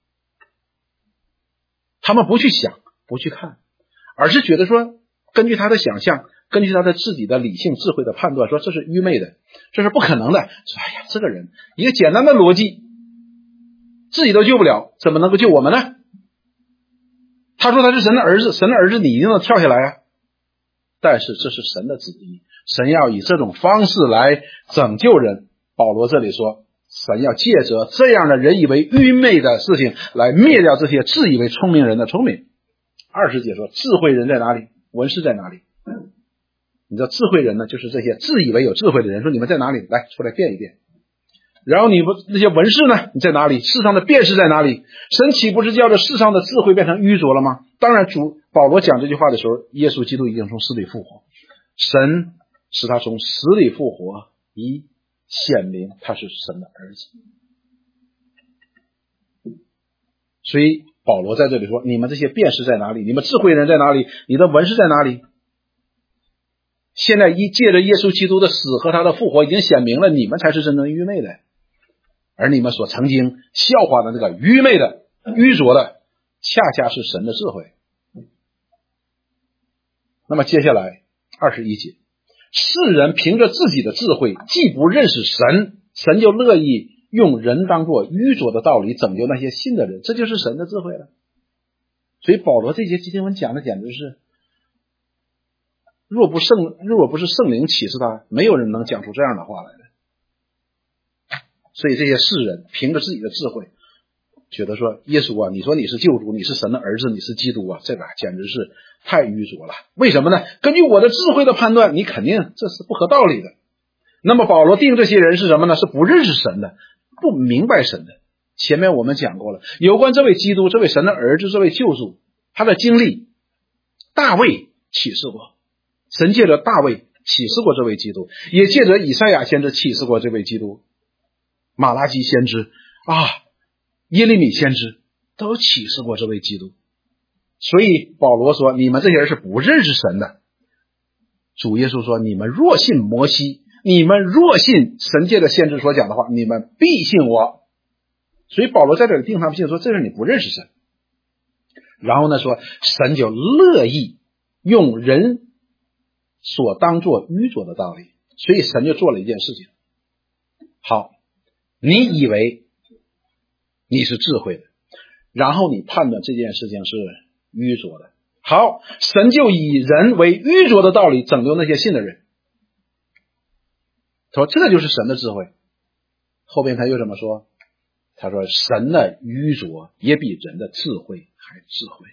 他们不去想，不去看，而是觉得说，根据他的想象，根据他的自己的理性智慧的判断，说这是愚昧的，这是不可能的。说哎呀，这个人一个简单的逻辑自己都救不了，怎么能够救我们呢？他说他是神的儿子，神的儿子你一定要跳下来啊！但是这是神的旨意，神要以这种方式来拯救人。保罗这里说，神要借着这样的人以为愚昧的事情来灭掉这些自以为聪明人的聪明。二十节说，智慧人在哪里？文士在哪里？你知道智慧人呢，就是这些自以为有智慧的人。说你们在哪里？来，出来辩一辩。然后你们那些文士呢？你在哪里？世上的辩士在哪里？神岂不是叫这世上的智慧变成愚拙了吗？当然主保罗讲这句话的时候，耶稣基督已经从死里复活，神使他从死里复活，以显明他是神的儿子。所以保罗在这里说，你们这些辩士在哪里？你们智慧人在哪里？你的文士在哪里？现在一借着耶稣基督的死和他的复活已经显明了，你们才是真正愚昧的，而你们所曾经笑话的那个愚昧的、愚拙的，恰恰是神的智慧。那么接下来二十一节，世人凭着自己的智慧，既不认识神，神就乐意用人当作愚拙的道理拯救那些信的人，这就是神的智慧了。所以保罗这节经文讲的简直是，若不圣若不是圣灵启示他，没有人能讲出这样的话来的。 所以这些世人凭着自己的智慧觉得说，耶稣啊，你说你是救主，你是神的儿子，你是基督啊，这个简直是太愚拙了。为什么呢？根据我的智慧的判断，你肯定这是不合道理的。那么保罗定这些人是什么呢？是不认识神的，不明白神的。前面我们讲过了，有关这位基督，这位神的儿子，这位救主，他的经历，大卫启示过，神借着大卫启示过这位基督，也借着以赛亚先知启示过这位基督，马拉基先知啊，耶利米先知都启示过这位基督。所以保罗说，你们这些人是不认识神的。主耶稣说，你们若信摩西，你们若信神借着先知所讲的话，你们必信我。所以保罗在这里定他们信，说这是你不认识神。然后呢说，神就乐意用人所当作愚拙的道理，所以神就做了一件事情。好，你以为你是智慧的，然后你判断这件事情是愚拙的，好，神就以人为愚拙的道理拯救那些信的人。他说这就是神的智慧。后边他又这么说，他说神的愚拙也比人的智慧还智慧。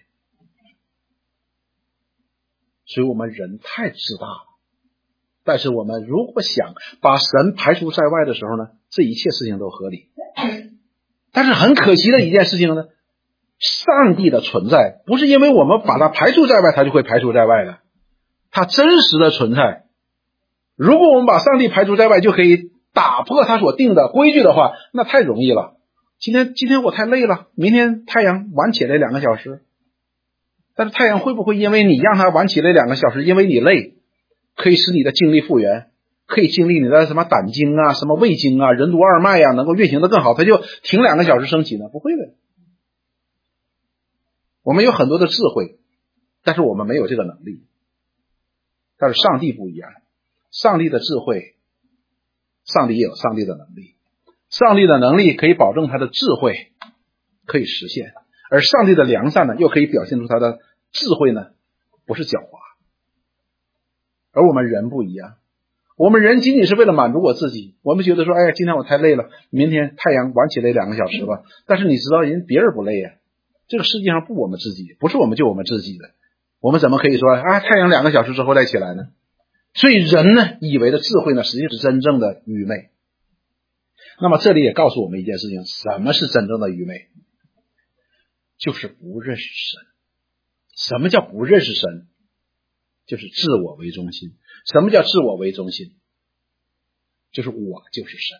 所以我们人太自大了，但是我们如果想把神排除在外的时候呢，这一切事情都合理。但是很可惜的一件事情呢，上帝的存在不是因为我们把它排除在外，它就会排除在外的。它真实的存在，如果我们把上帝排除在外就可以打破他所定的规矩的话，那太容易了。今天今天我太累了，明天太阳晚起来两个小时。但是太阳会不会因为你让它晚起来两个小时，因为你累，可以使你的精力复原，可以经历你的什么胆经啊，什么胃经啊，任督二脉啊，能够运行得更好，它就停两个小时升起呢？不会的。我们有很多的智慧，但是我们没有这个能力。但是上帝不一样，上帝的智慧，上帝也有上帝的能力，上帝的能力可以保证他的智慧可以实现，而上帝的良善呢，又可以表现出他的智慧呢不是狡猾。而我们人不一样，我们人仅仅是为了满足我自己，我们觉得说，哎呀，今天我太累了，明天太阳晚起来两个小时吧。但是你知道人别人不累呀、啊，这个世界上不我们自己，不是我们救我们自己的，我们怎么可以说啊太阳两个小时之后再起来呢？所以人呢以为的智慧呢，实际是真正的愚昧。那么这里也告诉我们一件事情，什么是真正的愚昧？就是不认识神。什么叫不认识神？就是自我为中心。什么叫自我为中心？就是我就是神，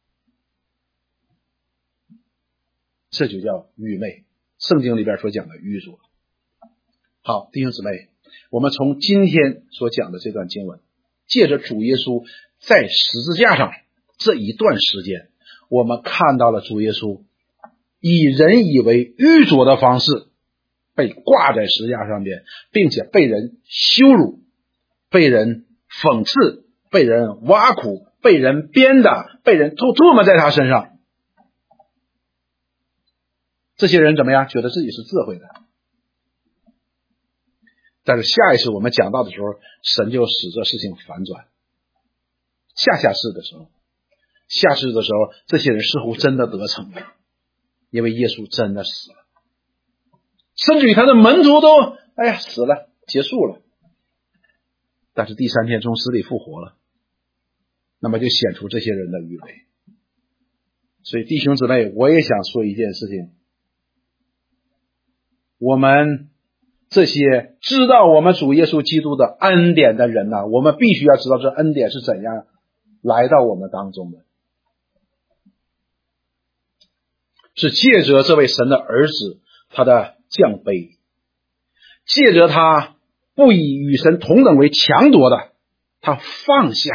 这就叫愚昧。圣经里边所讲的愚拙。好，弟兄姊妹，我们从今天所讲的这段经文，借着主耶稣在十字架上这一段时间，我们看到了主耶稣以人以为愚拙的方式被挂在十字架上面，并且被人羞辱，被人讽刺，被人挖苦，被人鞭打，被人吐唾沫在他身上。这些人怎么样？觉得自己是智慧的。但是下一次我们讲到的时候，神就使这事情反转。下下次的时候，下次的时候，这些人似乎真的得逞了，因为耶稣真的死了，甚至于他的门徒都哎呀死了，结束了。但是第三天从死里复活了，那么就显出这些人的愚昧。所以弟兄姊妹，我也想说一件事情，我们这些知道我们主耶稣基督的恩典的人呢、啊，我们必须要知道这恩典是怎样来到我们当中的，是借着这位神的儿子他的降卑，借着他不以与神同等为强夺的，他放下。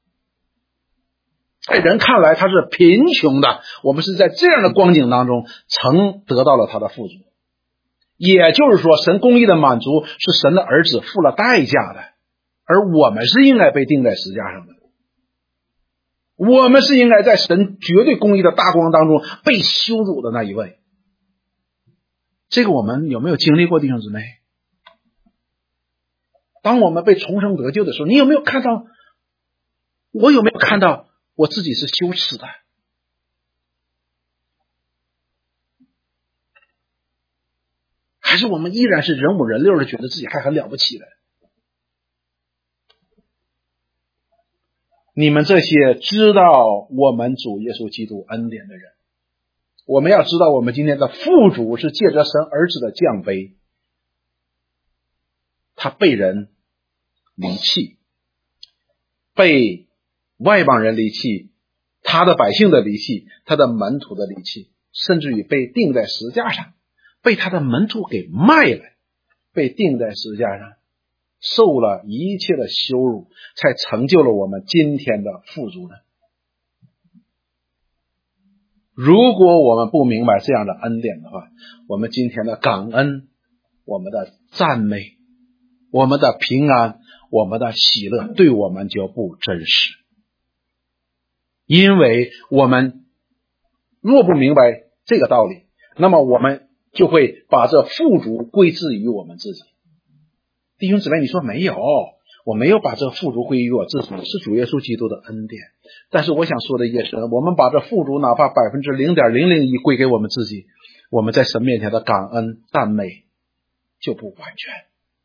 在人看来他是贫穷的，我们是在这样的光景当中曾得到了他的富足。也就是说，神公义的满足是神的儿子付了代价的，而我们是应该被钉在十字架上的，我们是应该在神绝对公义的大光当中被羞辱的那一位。这个我们有没有经历过，弟兄姊妹？当我们被重生得救的时候，你有没有看到，我有没有看到我自己是羞耻的？ 还是我们依然是人五人六的，觉得自己还很了不起的？你们这些知道我们主耶稣基督恩典的人，我们要知道，我们今天的父主是借着神儿子的降卑，他被人离弃，被外邦人离弃，他的百姓的离弃，他的门徒的离弃，甚至于被钉在十字架上，被他的门徒给卖了，被钉在十字架上，受了一切的羞辱，才成就了我们今天的富足呢。如果我们不明白这样的恩典的话，我们今天的感恩，我们的赞美，我们的平安，我们的喜乐，对我们就不真实。因为我们若不明白这个道理，那么我们就会把这富足归之于我们自己。弟兄姊妹，你说没有？我没有把这富足归于我自己，是主耶稣基督的恩典。但是我想说的也是，我们把这富足哪怕百分之零点零零一归给我们自己，我们在神面前的感恩赞美就不完全。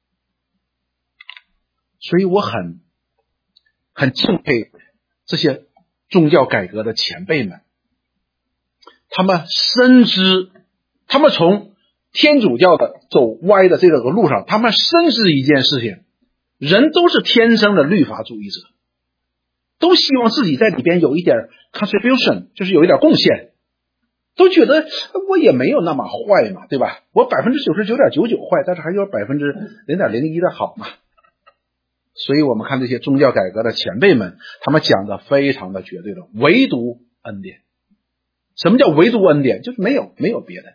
所以我很很敬佩这些宗教改革的前辈们，他们深知，他们从天主教的走歪的这个路上，他们深知一件事情，人都是天生的律法主义者，都希望自己在里边有一点 contribution， 就是有一点贡献，都觉得我也没有那么坏嘛，对吧？我百分之九十九点九九坏，但是还有百分之零点零一的好嘛。所以我们看这些宗教改革的前辈们，他们讲的非常的绝对的，唯独恩典。什么叫唯独恩典？就是没有没有别的，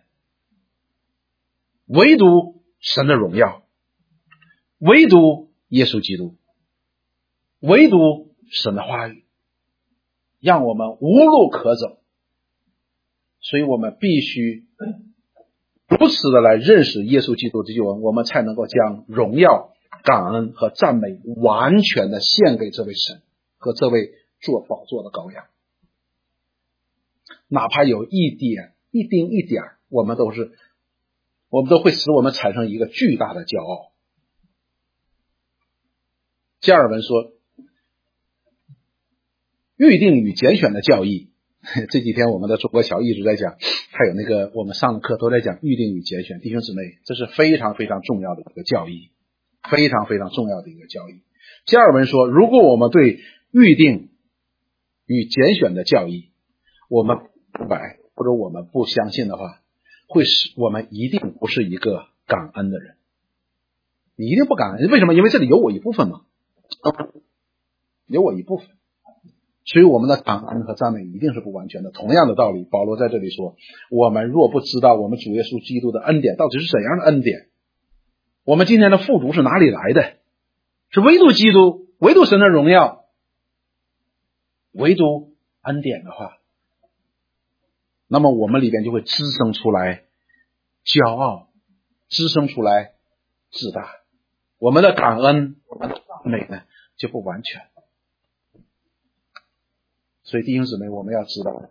唯独神的荣耀，唯独耶稣基督，唯独神的话语，让我们无路可走。所以我们必须如此的来认识耶稣基督的救恩，我们才能够将荣耀、感恩和赞美完全的献给这位神和这位做宝座的羔羊。哪怕有一点一丁一点，我们都是我们都会使我们产生一个巨大的骄傲。加尔文说，预定与拣选的教义，这几天我们的中国小一直在讲，还有那个我们上的课都在讲预定与拣选。弟兄姊妹，这是非常非常重要的一个教义，非常非常重要的一个教义。加尔文说，如果我们对预定与拣选的教义我们不白或者我们不相信的话，会使我们一定不是一个感恩的人。你一定不感恩，为什么？因为这里有我一部分嘛，有我一部分，所以我们的感恩和赞美一定是不完全的。同样的道理，保罗在这里说，我们若不知道我们主耶稣基督的恩典到底是怎样的恩典，我们今天的富足是哪里来的？是唯独基督，唯独神的荣耀，唯独恩典的话，那么我们里边就会滋生出来骄傲，滋生出来自大，我们的感恩我们的赞美呢就不完全。所以弟兄姊妹，我们要知道，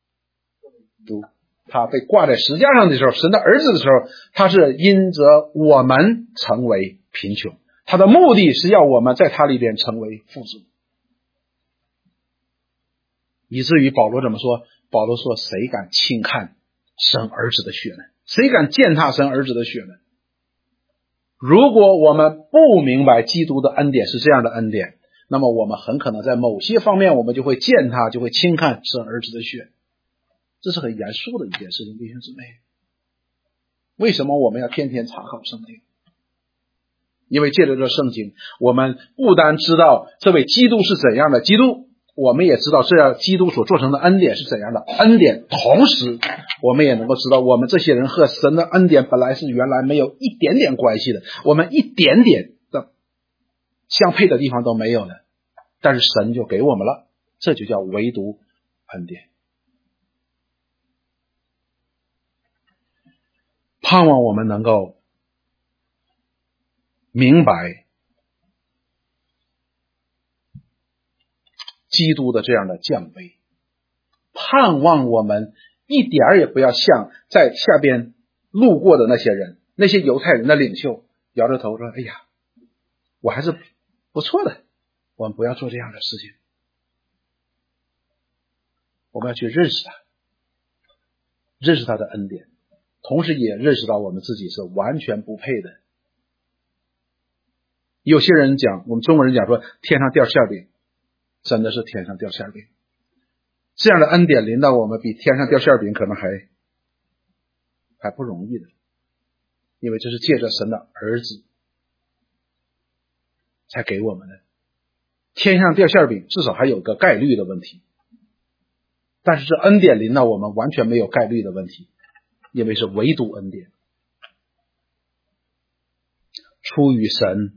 他被挂在十字架上的时候，神的儿子的时候，他是因着我们成为贫穷，他的目的是要我们在他里边成为富足。以至于保罗怎么说？保罗说，谁敢轻看神儿子的血呢？谁敢践踏神儿子的血呢？如果我们不明白基督的恩典是这样的恩典，那么我们很可能在某些方面我们就会践踏，就会轻看神儿子的血。这是很严肃的一件事情，弟兄姊妹。为什么我们要天天查考圣经？因为借着这圣经，我们不单知道这位基督是怎样的基督，我们也知道这样基督所做成的恩典是怎样的恩典，同时我们也能够知道我们这些人和神的恩典本来是原来没有一点点关系的，我们一点点的相配的地方都没有的，但是神就给我们了，这就叫唯独恩典。盼望我们能够明白基督的这样的降卑，盼望我们一点儿也不要像在下边路过的那些人， 那些犹太人的领袖摇着头说，哎呀，我还是不错的，我们不要做这样的事情，我们要去认识他，认识他的恩典，同时也认识到我们自己是完全不配的。有些人讲，我们中国人讲说天上掉馅饼，真的是天上掉馅饼，这样的恩典临到我们比天上掉馅饼可能还还不容易的，因为这是借着神的儿子才给我们的。天上掉馅饼至少还有个概率的问题，但是这恩典临到我们完全没有概率的问题，因为是唯独恩典，出于神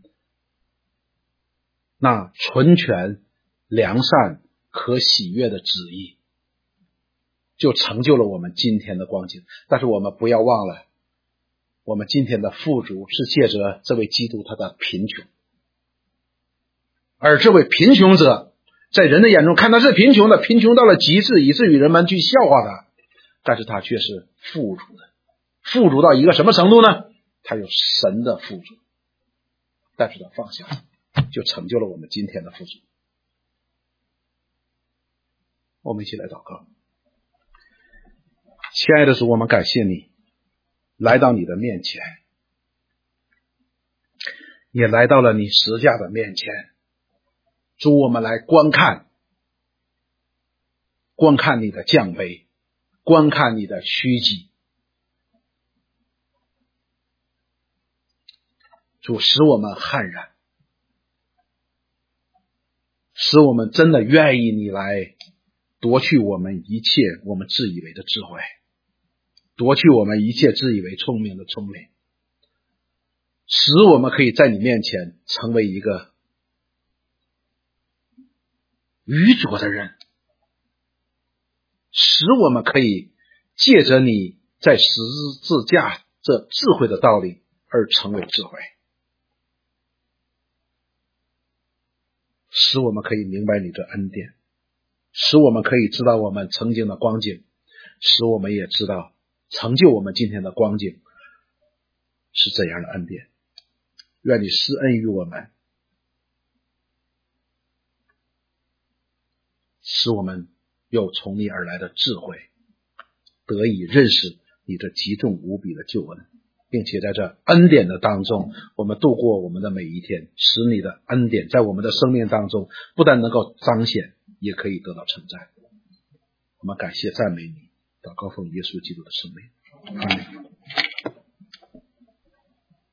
那纯全、良善、可喜悦的旨意，就成就了我们今天的光景。但是我们不要忘了，我们今天的富足是借着这位基督他的贫穷，而这位贫穷者在人的眼中看他是贫穷的，贫穷到了极致，以至于人们去笑话他，但是他却是富足的。富足到一个什么程度呢？他有神的富足，但是他放下，就成就了我们今天的富足。我们一起来祷告。亲爱的主，我们感谢你来到你的面前，也来到了你十架的面前。主，我们来观看观看你的降卑，观看你的虚己。主，使我们悍然，使我们真的愿意你来夺去我们一切我们自以为的智慧，夺去我们一切自以为聪明的聪明，使我们可以在你面前成为一个愚拙的人，使我们可以借着你在十字架这智慧的道理而成为智慧，使我们可以明白你的恩典，使我们可以知道我们曾经的光景，使我们也知道成就我们今天的光景是怎样的恩典。愿你施恩于我们，使我们有从你而来的智慧，得以认识你这极重无比的救恩，并且在这恩典的当中，我们度过我们的每一天，使你的恩典在我们的生命当中不但能够彰显，也可以得到称赞。我们感谢赞美你，祷告奉耶稣基督的圣名，阿们。